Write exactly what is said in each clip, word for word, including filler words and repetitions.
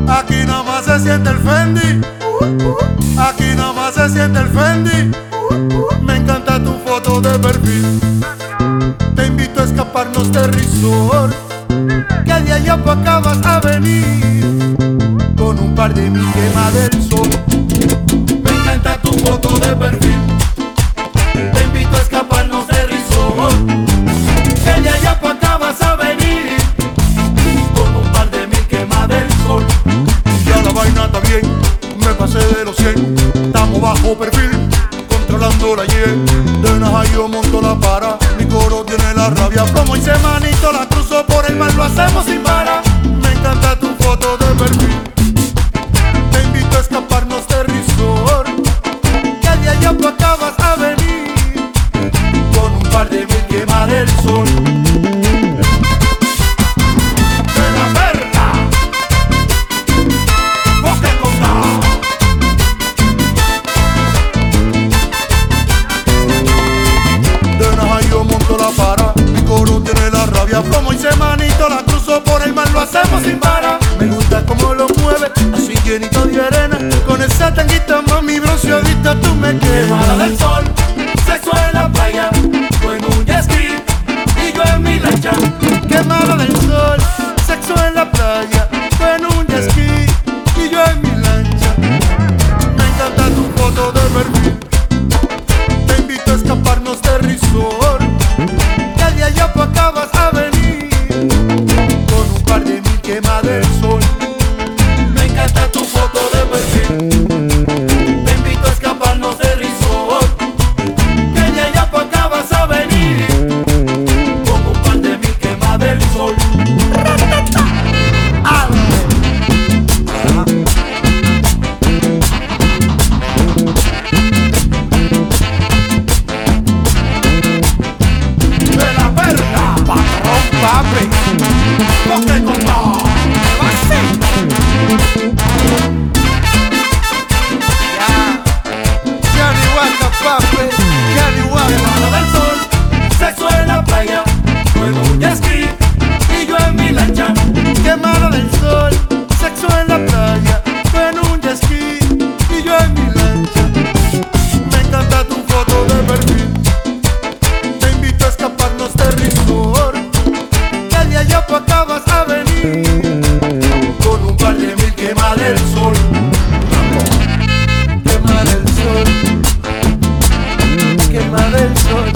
Aquí nada más se siente el Fendi. Aquí nada más se siente el Fendi. Me encanta tu foto de perfil. Te invito a escaparnos de resort, que de allá pa' acá vas a venir con un par de mil quema del sol. Me encanta tu foto de perfil. Te invito a escaparnos de resort, que de allá pa' acá vas a venir con un par de mil quema del sol. Ya la vaina está bien, me pasé de los cien. Estamos bajo perfil, controlando la Y. De Naja yo monto la para, mi coro tiene la rabia. Como hice manito, la cruzo por el mar, lo hacemos sin para. Me encanta tu foto de perfil. Te invito a escaparnos de resort, que de allá pa' acá vas a venir con un par de mil quema del sol. Como hice manito, la cruzo por el mar, lo hacemos sin para. Me gusta como lo mueve, así llenito de arena. Con esa tanguita, mami, bronceadita, tú me quemas. Quemada del sol, sexo en la playa, tú en un jet ski y yo en mi lancha. Quemada del sol, sexo en la playa, tú en un jet ski y yo en mi lancha. Me encanta tu foto de perfil. Te invito a escaparnos de resort, que de allá pa' acá vas a venir con un par de mil quema del sol. Me encanta tu foto de perfil. Te invito a escaparnos de resort, que de allá pa' acá vas a venir con un par de mil quema del sol. Papi, porque con todo así. Ya, Johnny Walker, papi, Johnny Walker. Quemada del sol, sexo en la playa, tú en un jet ski y yo en mi lancha. Quemada del sol, sexo en la playa, tú en un jet ski y yo en mi lancha. Me encanta tu foto de perfil. Te invito a escaparnos de resort, de allá pa' acá vas a venir con un par de mil quema del sol. Quema del sol, quema del sol.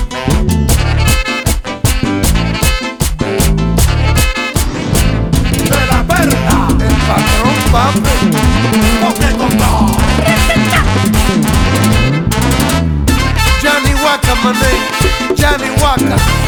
De la perla, el patrón papi, porque con todo. Johnny Walker, my name, Johnny Walker.